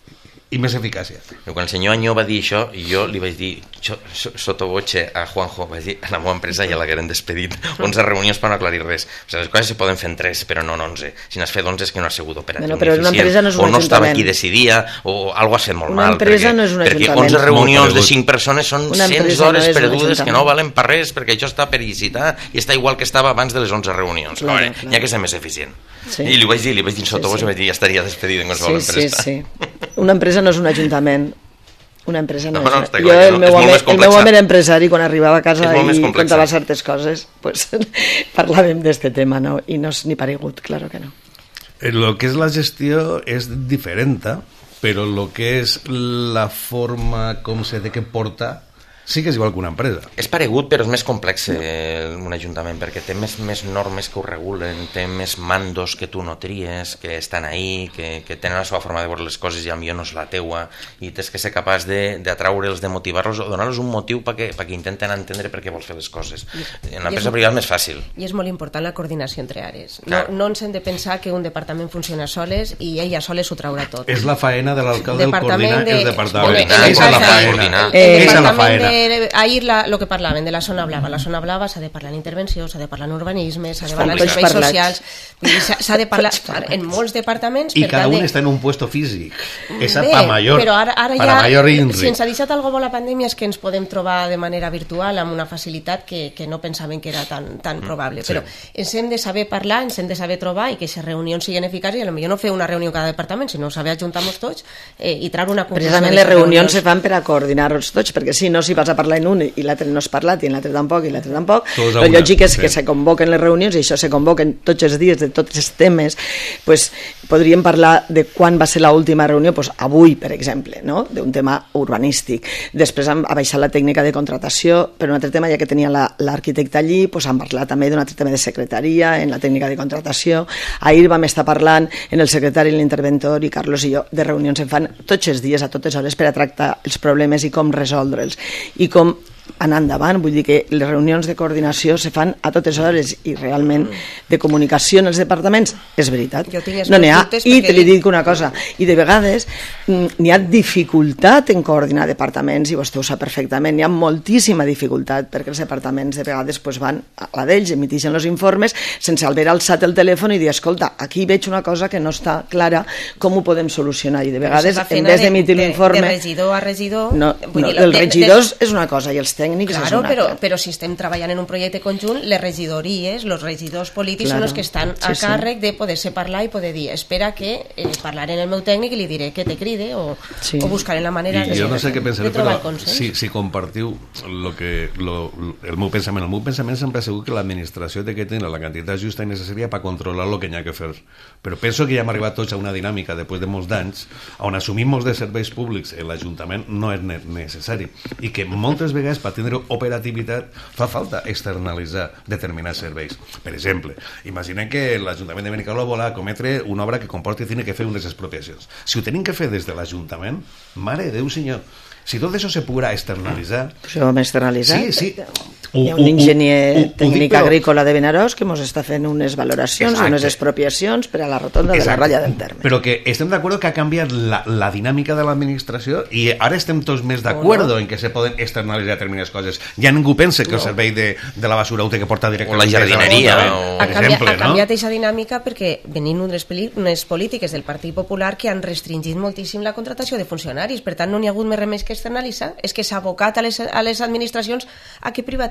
Speaker 5: i més eficàcia.
Speaker 4: Quan el senyor Añó va dir això, jo li vaig dir sottovoce a Juanjo, vaig dir, a la meva empresa ja l'hagueren despedit, onze reunions per no aclarir res. O sigui, les coses se poden fer en tres, però no en onze. Si n'has fet onze és que no has sigut operatiu
Speaker 3: bueno, però una empresa no és un
Speaker 4: o no estava
Speaker 3: ajuntament.
Speaker 4: qui decidia, o algo has fet molt
Speaker 3: una
Speaker 4: mal.
Speaker 3: Empresa
Speaker 4: perquè,
Speaker 3: no és un
Speaker 4: perquè
Speaker 3: ajuntament.
Speaker 4: onze reunions de cinc persones són cent hores
Speaker 3: no
Speaker 4: perdudes que no valen per res, perquè això està per licitar i està igual que estava abans de les onze reunions. Claro, claro. N'hi ha que ser més eficient. Sí. I li vaig dir, li vaig dir sottovoce, sí, sí. Vaig dir, ja estaria despedit en qualsevol
Speaker 3: sí,
Speaker 4: empresa.
Speaker 3: Sí, sí. Una empresa no és un ajuntament. Una empresa no,
Speaker 4: no, no
Speaker 3: és...
Speaker 4: Clar,
Speaker 3: jo, el,
Speaker 4: no,
Speaker 3: meu home, el meu home era empresari, quan arribava a casa i contava certes coses, pues, parlàvem d'este tema, no? I no és ni paregut, claro que no.
Speaker 5: Lo que és la gestió és diferent, però lo que és la forma com se té que portar sí que és igual que una empresa.
Speaker 4: És paregut, però és més complex eh, un ajuntament, perquè té més, més normes que ho regulen, té més mandos que tu no tries, que estan ahí, que, que tenen la seva forma de veure les coses i potser no és la teua, i tens que ser capaç d'atraure'ls, de, de motivar-los o donar-los un motiu perquè pa que intenten entendre per què vols fer les coses. En l'empresa privada és més fàcil.
Speaker 6: I és molt important la coordinació entre àrees. No, no ens hem de pensar que un departament funciona soles i ella soles ho traurà tot.
Speaker 5: És la faena de l'alcalde el coordinar
Speaker 6: de...
Speaker 5: els departaments.
Speaker 6: És
Speaker 5: Esa la faena.
Speaker 6: Esa la faena. Ahir la, lo que parlaven de la zona blava, la zona blava s'ha de parlar en intervenció, s'ha de parlar en urbanisme, s'ha de parlar en serveis socials, s'ha de parlar en molts departaments.
Speaker 5: I cada un de... està en un puesto físic. Esa
Speaker 6: Bé,
Speaker 5: pa mayor,
Speaker 6: però ara, ara
Speaker 5: para
Speaker 6: ja,
Speaker 5: mayor inri.
Speaker 6: Si ens ha deixat algo bo la pandèmia és que ens podem trobar de manera virtual amb una facilitat que, que no pensaven que era tan, tan probable.
Speaker 5: Sí.
Speaker 6: Però ens hem de saber parlar, ens hem de saber trobar i que aquestes reunions siguin eficaces i potser no fer una reunió cada departament, sinó saber ajuntar-nos tots eh, i treure una conclusió.
Speaker 3: Precisament les reunions se fan per a coordinar-nos tots, perquè si no, si vas a parlar en un i l'altre no has parlat i en l'altre tampoc i l'altre tampoc, el lògic és sí. que se convoquen les reunions i això se convoquen tots els dies de tots els temes. Pues, podríem parlar de quan va ser l'última reunió, pues, avui per exemple, no? D'un tema urbanístic. Després han baixat la tècnica de contratació, però un altre tema, ja que tenia l'arquitecte allí, pues, han parlat també d'un altre tema de secretaria en la tècnica de contratació. Ahir vam estar parlant en el secretari, l'interventor i Carlos i jo de reunions en fan tots els dies a totes hores per a tractar els problemes i com resoldre'ls i com anar endavant, vull dir que les reunions de coordinació se fan a totes hores i realment de comunicació en els departaments és veritat, no n'hi ha i te li dic una cosa, i de vegades n'hi ha dificultat en coordinar departaments i vostè ho sap perfectament, n'hi ha moltíssima dificultat perquè els departaments de vegades pues, van a la d'ells, emitixen els informes sense haver alçat el telèfon i dir escolta, aquí veig una cosa que no està clara com ho podem solucionar i de vegades en vez d'emitir l'informe
Speaker 6: de regidor a regidor
Speaker 3: no, no, els regidors és una cosa i els tècnics
Speaker 6: claro,
Speaker 3: és una
Speaker 6: però,
Speaker 3: altra.
Speaker 6: Però si estem treballant en un projecte conjunt, les regidories, els regidors polítics
Speaker 3: claro,
Speaker 6: són els que estan
Speaker 3: sí,
Speaker 6: a càrrec sí. de poder-se parlar i poder dir, espera que eh, parlaré en el meu tècnic i li diré que te cride o, sí. o buscaré la manera
Speaker 5: I,
Speaker 6: de,
Speaker 5: jo no sé què pensaré,
Speaker 6: de trobar
Speaker 5: però
Speaker 6: el consens.
Speaker 5: Si, si compartiu lo que, lo, el meu pensament, el meu pensament sempre ha sigut que l'administració té que tenir la quantitat justa i necessària per controlar el que hi ha que fer. Però penso que ja hem arribat tots a una dinàmica després de molts d'anys on assumir molts de serveis públics en l'Ajuntament no és necessari i que moltes vegades per tindre operativitat fa falta externalitzar determinats serveis. Per exemple, imaginem que l'Ajuntament de Benicarló vol acometre una obra que comporti tiene que fer unes expropiacions. Si ho tenim que fer des de l'Ajuntament, mare de Déu senyor, si tot això se podrà externalitzar...
Speaker 3: Pues ho vam externalitzar.
Speaker 5: Sí, sí.
Speaker 3: Hi ha un enginyer tècnic agrícola de Benarós que ens està fent unes valoracions, exacte. Unes expropiacions per a la rotonda exacte. De la ratlla del terme.
Speaker 5: Però que estem d'acord que ha canviat la, la dinàmica de l'administració i ara estem tots més d'acord no. en que se poden externalitzar determinades coses. Ja ningú pensa que no. el servei de, de la basura ho té que portar directament.
Speaker 4: O la jardineria. O...
Speaker 6: Ha, canvia, exemple, ha canviat aquesta no? dinàmica perquè venint unes, unes polítiques del Partit Popular que han restringit moltíssim la contratació de funcionaris. Per tant, no n'hi ha hagut més remei que externalitzar. És que s'ha abocat a les, a les administracions a que privatitzin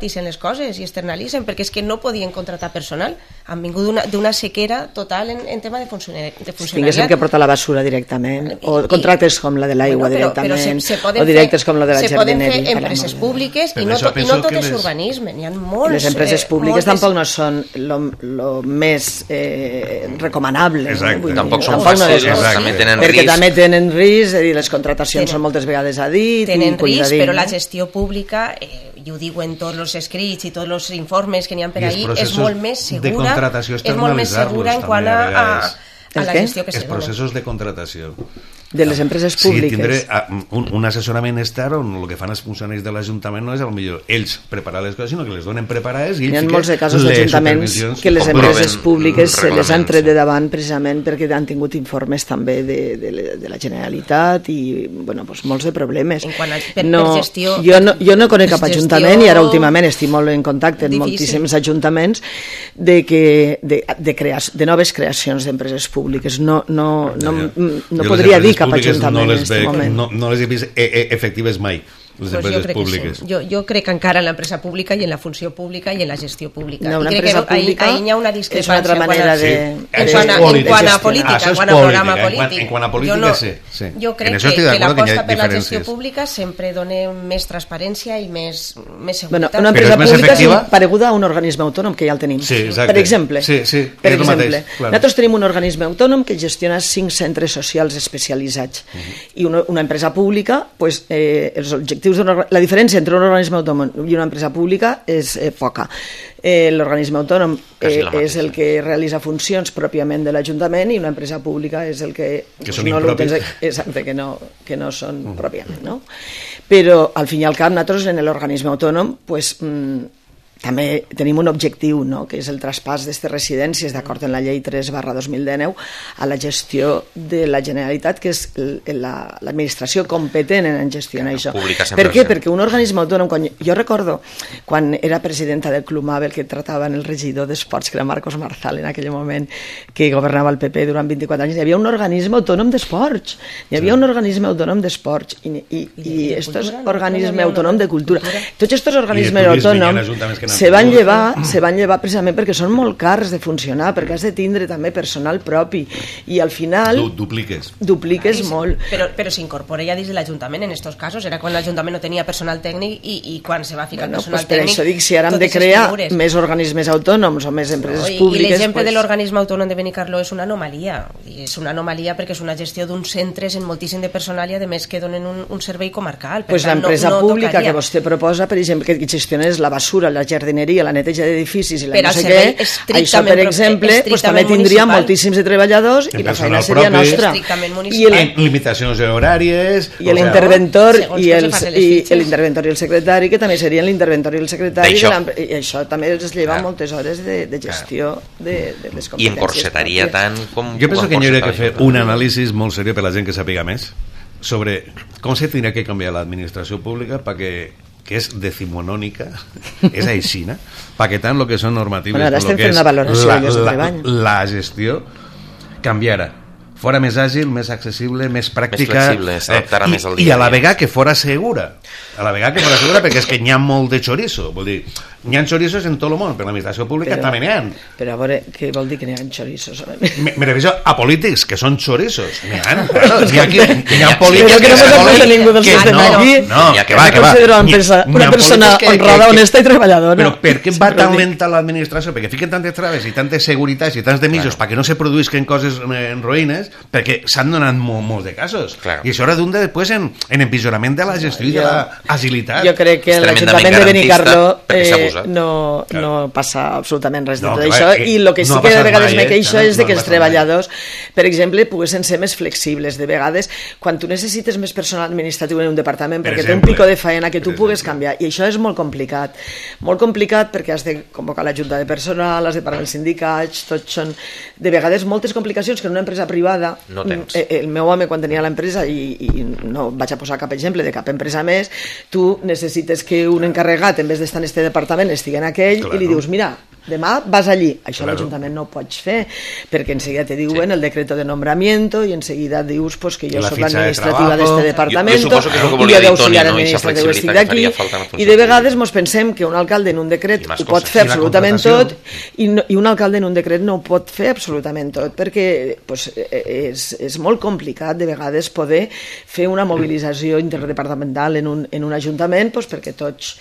Speaker 6: externalitzen les coses i externalitzen, perquè és que no podien contratar personal, han vingut d'una sequera total en, en tema de, funcionari de funcionariat.
Speaker 3: Tinguéssim que portar la basura directament, I, o contractes com la de l'aigua bueno, directament, però se, se o directes com la de la
Speaker 6: se
Speaker 3: jardineria.
Speaker 6: Se poden fer empreses públiques i no, to, i no tot és urbanisme, n'hi ha molts...
Speaker 3: Les empreses públiques eh, tampoc no són lo més eh, recomanable.
Speaker 4: Exacte.
Speaker 3: No?
Speaker 4: Tampoc són fàcils, també tenen
Speaker 3: perquè
Speaker 4: risc.
Speaker 3: Perquè també tenen risc, és dir, les contratacions tenen, són moltes vegades a dit.
Speaker 6: Tenen risc, però la gestió pública, eh, i ho diuen tots els escrits i tots els informes que n'hi ha per ahí, és molt més segura, és molt més segura en quant a, a, a la gestió que se dona.
Speaker 5: Els processos de contratació.
Speaker 3: De les empreses públiques.
Speaker 5: Sí, tindré un, un assessorament extern on el que fan els funcionaris de l'Ajuntament no és millor ells preparar les coses, sinó que les donen preparades i ells
Speaker 3: hi ha molts de casos d'ajuntaments que les empreses públiques se les han tret de davant precisament perquè han tingut informes també de, de, de la Generalitat i bueno, doncs molts de problemes.
Speaker 6: En quant a, per,
Speaker 3: no,
Speaker 6: per gestió,
Speaker 3: jo, no, jo no conec cap ajuntament i ara últimament estic molt en contacte amb moltíssims ajuntaments de, que, de, de, creació, de noves creacions d'empreses públiques. No, no, no, no, no podria dir cap ajuntament
Speaker 5: no les
Speaker 3: en aquest moment.
Speaker 5: No, no les he vist e e efectives mai, les
Speaker 6: pues
Speaker 5: empreses
Speaker 6: jo
Speaker 5: públiques.
Speaker 6: Sí. Jo, jo crec que encara en l'empresa pública i en la funció pública i en la gestió pública.
Speaker 3: No, una
Speaker 6: I crec
Speaker 3: empresa
Speaker 6: que
Speaker 3: pública
Speaker 6: ahí, ahí hi ha una discrepància.
Speaker 3: És una altra manera de...
Speaker 6: En quant a, en quant a política, en quant a programa polític.
Speaker 5: En quant a política,
Speaker 6: jo no,
Speaker 5: sí, sí.
Speaker 6: Jo crec que, que l'aposta per la gestió pública sempre dona més transparència i més, més seguretat.
Speaker 3: Bueno, una empresa pública és pareguda a un organisme autònom que ja el tenim.
Speaker 5: Sí, exacte.
Speaker 3: Per exemple,
Speaker 5: sí, sí,
Speaker 3: per exemple mateix, claro. Nosaltres tenim un organisme autònom que gestiona cinc centres socials especialitzats uh -huh. i una, una empresa pública, pues, eh, els objectius la diferència entre un organisme autònom i una empresa pública és eh, poca. Eh, L'organisme autònom eh, és el que realitza funcions pròpiament de l'Ajuntament i una empresa pública és el que...
Speaker 5: Que són
Speaker 3: no
Speaker 5: impropis.
Speaker 3: Exacte, que no, que no són uh -huh. pròpiament, no? Però, al fin i al cap, nosaltres en l'organisme autònom, pues, mm, també tenim un objectiu, no?, que és el traspàs d'aquestes residències d'acord amb la llei tres barra dos mil dinou a la gestió de la Generalitat, que és l'administració competent en gestionar això. Per què? Perquè un organisme autònom, quan, jo recordo quan era presidenta del Club Mabel, que trataven el regidor d'Esports, que era Marcos Marzal en aquell moment, que governava el P P durant vint-i-quatre anys, hi havia un organisme autònom d'esports, hi havia un organisme autònom d'esports i, i, i estos organisme autònom de cultura. Tots estos organismes autònoms se van llevar, se van llevar precisament perquè són molt cars de funcionar, perquè has de tindre també personal propi i al final
Speaker 5: du dupliques,
Speaker 3: dupliques ah, molt.
Speaker 6: Però, però s'incorpora ja dins de l'Ajuntament en aquests casos, era quan l'Ajuntament no tenia personal tècnic i, i quan se va ficar bueno, personal
Speaker 3: pues per
Speaker 6: tècnic...
Speaker 3: Per això dic, si ara hem de crear més organismes autònoms o més empreses
Speaker 6: no,
Speaker 3: públiques...
Speaker 6: I l'exemple
Speaker 3: pues...
Speaker 6: de l'organisme autònom de Benicarló és una anomalia, és una anomalia perquè és una gestió d'uns centres en moltíssim de personal i a més que donen un, un servei comarcal.
Speaker 3: Pues l'empresa no, no pública tocaria. Que vostè proposa, per exemple, que gestionés la basura, la jardineria, la neteja d'edificis i la no sé què, això per exemple pues, també tindria moltíssims de treballadors i la feina seria nostra
Speaker 5: i el, limitacions horàries
Speaker 3: i l'interventor i, i l'interventor i el secretari que també serien l'interventor i el secretari i això també els lleva ah. moltes hores de, de gestió de, de les competències
Speaker 4: i encorsetaria tant com
Speaker 5: jo penso que hi hauria que fer un anàlisi molt seriós per la gent que sàpiga més sobre com se tindria que canviar l'administració pública perquè que és decimonònica, és aixina, perquè tant el que són normatives
Speaker 3: bueno,
Speaker 5: com el que és
Speaker 3: la,
Speaker 5: la, la gestió canviara. Fora més àgil, més accessible, més pràctica
Speaker 4: més flexible, s'adaptarà
Speaker 5: eh,
Speaker 4: més al
Speaker 5: i,
Speaker 4: dia
Speaker 5: i a la vegada que fora segura a la vegada que fora segura perquè és que n'hi ha molt de chorizo, vol dir, n'hi ha chorizos en tot el món, per l'administració pública però, també n'hi ha.
Speaker 3: Però a veure, què vol dir que n'hi ha chorizos?
Speaker 5: Me, me refereixo a polítics que són chorizos, n'hi ha, claro, n'hi ha, n'hi ha polítics
Speaker 3: que, que no m'acosta ningú dels que estem
Speaker 5: no,
Speaker 3: aquí
Speaker 5: no, ja que va, que va
Speaker 3: una persona, una persona honrada, que, honesta i treballadora
Speaker 5: però per què va tan lenta l'administració? Perquè fiquen tantes traves i tantes seguretats i tants demisos claro. perquè no se produïsquen coses en roïnes perquè s'han donat molt, molts de casos claro. i això redunda després en, en empitjorament de la gestió i de l'agilitat.
Speaker 3: Jo crec que l'Ajuntament de Benicarló eh, no, no passa absolutament res de no, tot això i el que sí no que de vegades mai, me queixo eh? és de que els treballadors, per exemple, poguessin ser més flexibles. De vegades, quan tu necessites més personal administratiu en un departament per perquè exemple, té un pico de faena que tu pugues canviar i això és molt complicat. Molt complicat perquè has de convocar la junta de personal, has de parlar amb els sindicats, tots són de vegades moltes complicacions que en una empresa privada
Speaker 4: no tens.
Speaker 3: El meu home quan tenia l'empresa i, i no vaig a posar cap exemple de cap empresa més, tu necessites que un encarregat en vez d'estar en este departament estigui en aquell claro. i li dius, mira, demà vas allí. Això
Speaker 5: Claro.
Speaker 3: l'Ajuntament no ho pots fer, perquè enseguida te diuen sí. el decreto de nombramiento i enseguida dius pues, que jo
Speaker 5: la
Speaker 3: soc
Speaker 5: ficha de
Speaker 3: l'administrativa
Speaker 5: trabajo.
Speaker 3: d'este departament
Speaker 4: Jo- jo suposo que és el que
Speaker 3: i
Speaker 4: volia
Speaker 3: jo
Speaker 4: dir
Speaker 3: d'auxiliar
Speaker 4: Toni, no? Eixa
Speaker 3: administratiu estic
Speaker 4: flexibilitat que
Speaker 3: aquí
Speaker 4: faria falta en la funció
Speaker 3: i de vegades
Speaker 4: pública.
Speaker 3: mos pensem que un alcalde en un decret
Speaker 4: I més
Speaker 3: ho pot
Speaker 4: coses.
Speaker 3: fer
Speaker 5: I la
Speaker 3: absolutament
Speaker 5: contratació.
Speaker 3: tot i, no, i un alcalde en un decret no ho pot fer absolutament tot perquè pues, és, és molt complicat de vegades poder fer una mobilització interdepartamental en un, en un ajuntament pues, perquè tots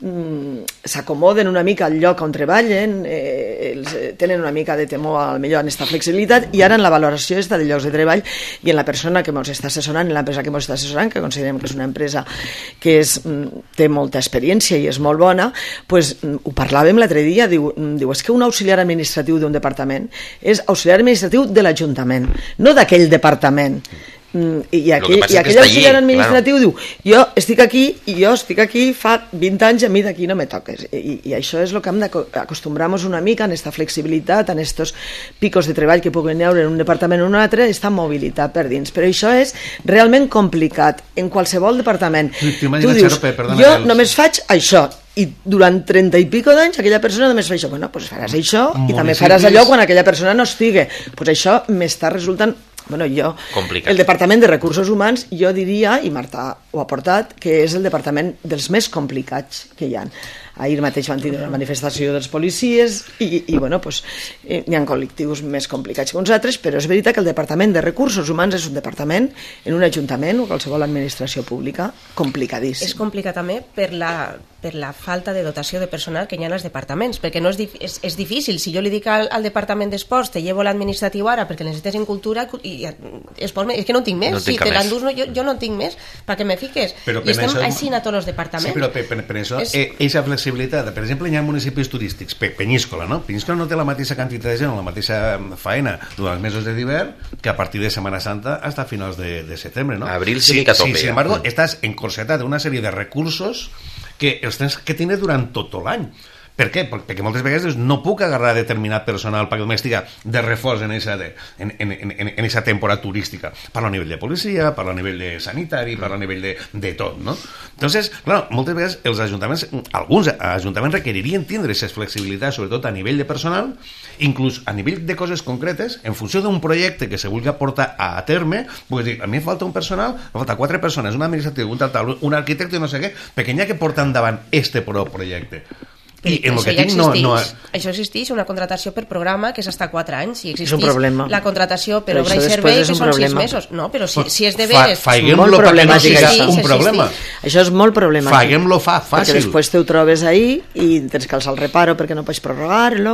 Speaker 3: mm, s'acomoden una mica al lloc on treballen, eh, els, eh, tenen una mica de temor al millor en aquesta flexibilitat i ara en la valoració està de llocs de treball i en la persona que ens està assessorant, en l'empresa que ens està assessorant, que considerem que és una empresa que és, mm, té molta experiència i és molt bona, pues, mm, ho parlàvem l'altre dia, diu, mm, diu, és que un auxiliar administratiu d'un departament és auxiliar administratiu de l'Ajuntament, no d'aquell departament. Mm, i, aquell,
Speaker 4: passa
Speaker 3: i
Speaker 4: és que
Speaker 3: aquell
Speaker 4: està
Speaker 3: auxiliar
Speaker 4: allí,
Speaker 3: administratiu claro. diu jo estic aquí i jo estic aquí fa vint anys i a mi d'aquí no me toques i, i això és el que hem d'acostumbrarnos una mica en esta flexibilitat, en estos picos de treball que puguin haure en un departament o en un altre, esta mobilitat per dins, però això és realment complicat en qualsevol departament. Tu dius, jo només faig això i durant trenta i pico d'anys aquella persona només fa això, bueno, doncs faràs això i també faràs allò quan aquella persona no estigui, doncs això m'està resultant bueno, jo,
Speaker 4: complicat.
Speaker 3: El Departament de Recursos Humans, jo diria, i Marta ho ha portat, que és el departament dels més complicats que hi ha. Ahir mateix van tenir una manifestació dels policies i, i bueno, pues, eh, n'hi ha col·lectius més complicats que uns altres, però és veritat que el Departament de Recursos Humans és un departament en un ajuntament o qualsevol administració pública complicadíssim.
Speaker 6: És complicat també per la, per la falta de dotació de personal que hi ha als departaments, perquè no és, és, és difícil. Si jo li dic al, al Departament d'Esports te llevo l'administratiu ara perquè necessites en cultura i esports, és que no en tinc més.
Speaker 4: No
Speaker 6: si
Speaker 4: tinc
Speaker 6: te
Speaker 4: més.
Speaker 6: l'endús, no, jo, jo no en tinc més perquè me fiques.
Speaker 5: Però
Speaker 6: I estem
Speaker 5: això-
Speaker 6: així a tots els departaments.
Speaker 5: Sí, però per, per, per això,
Speaker 6: És-
Speaker 5: és... eixa flexibilitat, per exemple, hi ha municipis turístics, Pe Penyíscola, no? Penyíscola no té la mateixa quantitat de gent o la mateixa faena durant els mesos de d'hivern que a partir de Setmana Santa hasta finals de, de setembre, no?
Speaker 4: Abril sí que a tope,
Speaker 5: sí, sin
Speaker 4: ja.
Speaker 5: embargo, estàs encorsetat en una sèrie de recursos que els tens que tindre durant tot l'any. Per què? Perquè moltes vegades no puc agarrar determinat personal perquè el estiga de reforç en aquesta en, en, en, en esa temporada turística. Parlo a nivell de policia, parlo a nivell de sanitari, parlo a nivell de, de tot, no? Entonces, claro, moltes vegades els ajuntaments, alguns ajuntaments requeririen tindre aquesta flexibilitat, sobretot a nivell de personal, inclús a nivell de coses concretes, en funció d'un projecte que se vulgui portar a terme, puc dir, a mi falta un personal, me falta quatre persones, un administratiu, un tal, tal, un arquitecte i no sé què, perquè n'hi ha que portar endavant este projecte. I en el que
Speaker 6: ja
Speaker 5: tinc no, no...
Speaker 6: Això existeix, una contratació per programa que és hasta quatre anys i
Speaker 3: És un
Speaker 6: existeix
Speaker 3: problema.
Speaker 6: la contratació per
Speaker 3: Però
Speaker 6: obra i
Speaker 3: això
Speaker 6: servei
Speaker 3: després és
Speaker 6: que
Speaker 3: un
Speaker 6: són sis
Speaker 3: problema.
Speaker 6: mesos. No, però si, si és de
Speaker 5: Fa,
Speaker 6: veres...
Speaker 5: faiguem-lo
Speaker 3: molt
Speaker 5: perquè no
Speaker 3: problemàtic,
Speaker 5: siga
Speaker 3: això.
Speaker 5: un problema.
Speaker 3: Això és molt problemàtic.
Speaker 5: Faiguem-lo fa fàcil.
Speaker 3: Perquè després te ho trobes ahí i tens que alçar el reparo perquè no pots prorrogar-lo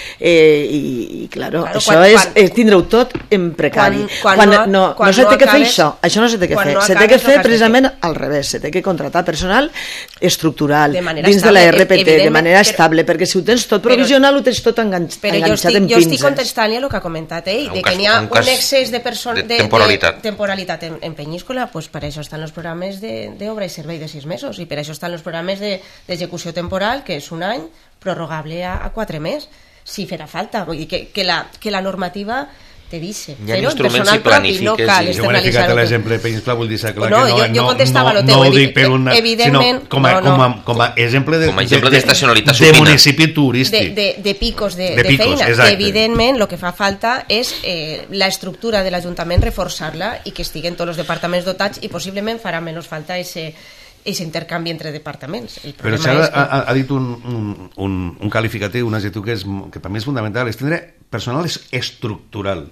Speaker 3: eh, i, i claro,
Speaker 6: Claro,
Speaker 3: això
Speaker 6: quan-
Speaker 3: és,
Speaker 6: quan-
Speaker 3: és tindre-ho tot en precari.
Speaker 6: Quan- quan
Speaker 3: Quan,
Speaker 6: no-
Speaker 3: no,
Speaker 6: quan
Speaker 3: no se
Speaker 6: no
Speaker 3: té que fer
Speaker 6: acabes-
Speaker 3: això, això no se té que
Speaker 6: quan
Speaker 3: fer.
Speaker 6: no
Speaker 3: Se té
Speaker 6: acabes
Speaker 3: que
Speaker 6: el
Speaker 3: fer
Speaker 6: que has de
Speaker 3: precisament al revés, se té que contratar personal estructural,
Speaker 6: De manera
Speaker 3: dins de la
Speaker 6: estable,
Speaker 3: R P T, de
Speaker 6: evidentment,
Speaker 3: manera
Speaker 6: però-
Speaker 3: estable, perquè si ho tens tot provisional ho tens tot enganx,
Speaker 6: Però jo
Speaker 3: enganxat
Speaker 6: estic,
Speaker 3: en
Speaker 6: jo estic
Speaker 3: pinces.
Speaker 6: contestant-li el que ha comentat ell,
Speaker 4: Un
Speaker 6: de
Speaker 4: cas-
Speaker 6: que n'hi ha
Speaker 4: un
Speaker 6: un,
Speaker 4: cas
Speaker 6: excés de, person...
Speaker 4: de
Speaker 6: de,
Speaker 4: temporalitat.
Speaker 6: de temporalitat en, en Penyíscola, pues per això estan els programes d'obra i servei de sis mesos i per això estan els programes d'execució de, temporal, que és un any, prorrogable a, a quatre més, si farà falta. Vull dir que, que, la, que la normativa te dice,
Speaker 4: Hi ha
Speaker 6: però el
Speaker 4: instruments
Speaker 6: personal
Speaker 4: i
Speaker 6: propi no
Speaker 4: planifiques
Speaker 6: cal
Speaker 4: i-
Speaker 5: Jo quan he ficat
Speaker 6: externalitzar-ho.
Speaker 5: l'exemple de Penyíscola vull dir clar
Speaker 6: No,
Speaker 5: que no,
Speaker 6: jo- jo
Speaker 5: no,
Speaker 6: contestava
Speaker 5: no,
Speaker 6: lo teu,
Speaker 5: no
Speaker 6: he
Speaker 5: ho
Speaker 6: dit,
Speaker 5: dic per una...
Speaker 6: evidentment,
Speaker 5: sinó com a,
Speaker 6: no, no.
Speaker 5: com a, com a exemple de,
Speaker 4: Com a exemple d'estacionalitat
Speaker 5: de, de
Speaker 4: supina.
Speaker 5: municipi
Speaker 6: de,
Speaker 5: turístic.
Speaker 6: de, de picos de,
Speaker 5: De
Speaker 6: de,
Speaker 5: picos,
Speaker 6: feina,
Speaker 5: exacte.
Speaker 6: que evidentment el que fa falta és eh, la estructura de l'Ajuntament reforçar-la i que estiguen tots els departaments dotats i possiblement farà menys falta ese, ese intercanvi entre departaments. El
Speaker 5: Però
Speaker 6: problema
Speaker 5: Xavi
Speaker 6: és que...
Speaker 5: ha, ha dit un, un, un, un qualificatiu, un adjectiu que, és, que per mi és fundamental, és tindre personal és estructural.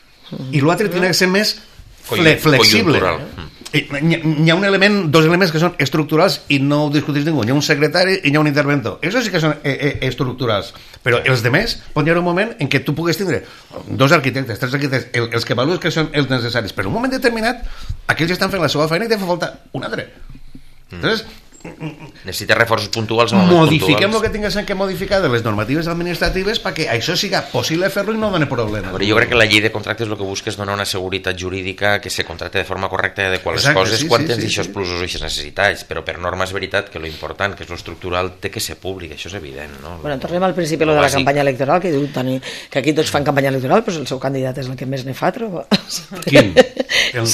Speaker 5: I l'altre tindrà que ser més fle flexible.
Speaker 4: Conjuntural.
Speaker 5: I N'hi ha, hi ha un element, dos elements que són estructurals i no ho discuteix ningú. Hi ha un secretari i hi ha un interventor. Això sí que són eh, eh, estructurals. Però els demés pot hi haver un moment en què tu pugues tindre dos arquitectes, tres arquitectes, el, els que values que són els necessaris. Però en un moment determinat, aquells estan fent la seva feina i te fa falta un altre. Entonces,
Speaker 4: Necessita reforços puntuals en moments
Speaker 5: modifiquem el
Speaker 4: puntuals.
Speaker 5: que tinguéssim que modificar de les normatives administratives perquè això siga possible fer-lo i no doni problema.
Speaker 4: Però jo crec que la llei de contractes el que busca és donar una seguretat jurídica que se contracte de forma correcta i adequar les
Speaker 5: Exacte,
Speaker 4: coses
Speaker 5: sí,
Speaker 4: quan
Speaker 5: sí,
Speaker 4: tens
Speaker 5: sí,
Speaker 4: aquests
Speaker 5: sí.
Speaker 4: plusos i aquestes necessitats, però per norma és veritat que lo important, que és lo estructural, té que ser públic, això és evident, no?
Speaker 3: Bueno, tornem al principi lo de la campanya electoral, que diu Toni, que aquí tots fan campanya electoral, però el seu candidat és el que més ne fa, trobo.
Speaker 5: Quin?
Speaker 3: El seu...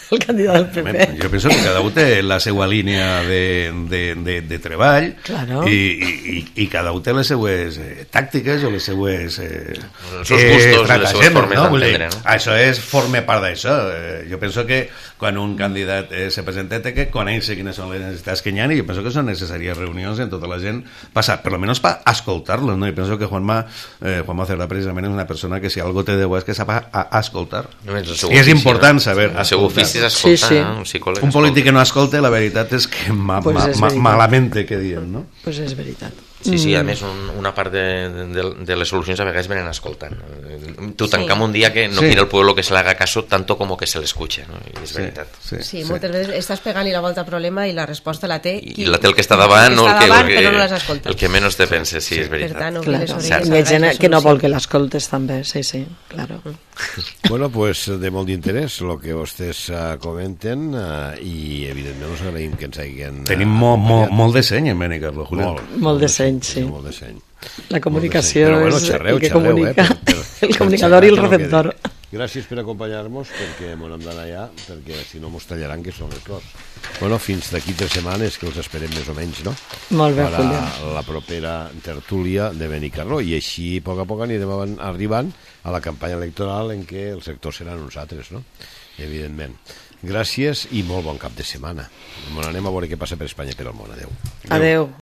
Speaker 3: el candidat del P P.
Speaker 5: Jo penso que cada un té la seva línia de, de, de, de treball
Speaker 3: claro.
Speaker 5: i, i, i cada un té les seues eh, tàctiques o les seues eh,
Speaker 4: els seus gustos i les seues formes
Speaker 5: no?
Speaker 4: d'entendre, no?
Speaker 5: Això és, forma part d'això. Eh, jo penso que quan un candidat eh, se presenta té que conèixer quines són les necessitats que hi ha, i jo penso que són necessàries reunions en tota la gent, passar, per almenys per escoltar-los, no? I penso que Juanma, eh, Juanma Cerdà precisament és una persona que si algo té de bo és que sap a, a escoltar.
Speaker 4: No, és
Speaker 5: I és important saber
Speaker 4: el seu ofici és escoltar,
Speaker 3: sí, sí.
Speaker 4: no? Un psicòleg
Speaker 5: un polític que no escolta, la veritat és que ma,
Speaker 3: pues
Speaker 5: ma,
Speaker 3: és
Speaker 5: ma, malament que diem, no?
Speaker 3: Pues és veritat.
Speaker 4: Sí, sí, a més un, una part de, de, de les solucions a vegades venen escoltant. Tu tancam un dia que no
Speaker 5: sí.
Speaker 4: quiere el pueblo que se le haga caso tanto como que se le escuche, ¿no? I és
Speaker 5: sí,
Speaker 4: veritat.
Speaker 6: Sí, sí, moltes sí. vegades estàs pegant-li la volta al problema i la resposta la té qui...
Speaker 4: I la té el que està davant,
Speaker 6: el
Speaker 4: no el que,
Speaker 6: davant,
Speaker 4: el que,
Speaker 6: però no les escolta.
Speaker 4: el que menys te penses, sí, és
Speaker 6: Per
Speaker 4: veritat.
Speaker 6: tant,
Speaker 3: Claro.
Speaker 6: les
Speaker 3: Hi ha gent que no vol que l'escoltes també, sí, sí, claro.
Speaker 2: Bueno, pues de molt d'interès el que vostès uh, comenten uh, i evidentment us agraïm que ens hagin... Uh,
Speaker 5: Tenim mo, mo, molt de seny en Benicarló, Julián.
Speaker 2: Molt,
Speaker 3: Molt de seny, sí.
Speaker 2: Molt de seny.
Speaker 3: La comunicació
Speaker 2: Però, bueno,
Speaker 3: és
Speaker 2: xerreu,
Speaker 3: el que
Speaker 2: xerreu,
Speaker 3: comunica,
Speaker 2: eh, per, per,
Speaker 3: el
Speaker 2: per
Speaker 3: comunicador i el
Speaker 2: xerrar, que no
Speaker 3: receptor.
Speaker 2: quedi. Gràcies per acompanyar-nos, perquè m'ho hem d'anar allà, perquè si no mos tallaran, que són les flors. Bueno, fins d'aquí tres setmanes, que els esperem més o menys, no?
Speaker 3: Molt bé,
Speaker 2: per
Speaker 3: Julián.
Speaker 2: la propera tertúlia de Benicarló. I així, a poc a poc, anirem arribant a la campanya electoral en què el sector seran uns altres, no? Evidentment. Gràcies i molt bon cap de setmana. Bon, anem a veure què passa per Espanya i per al món. Adéu.
Speaker 3: Adéu.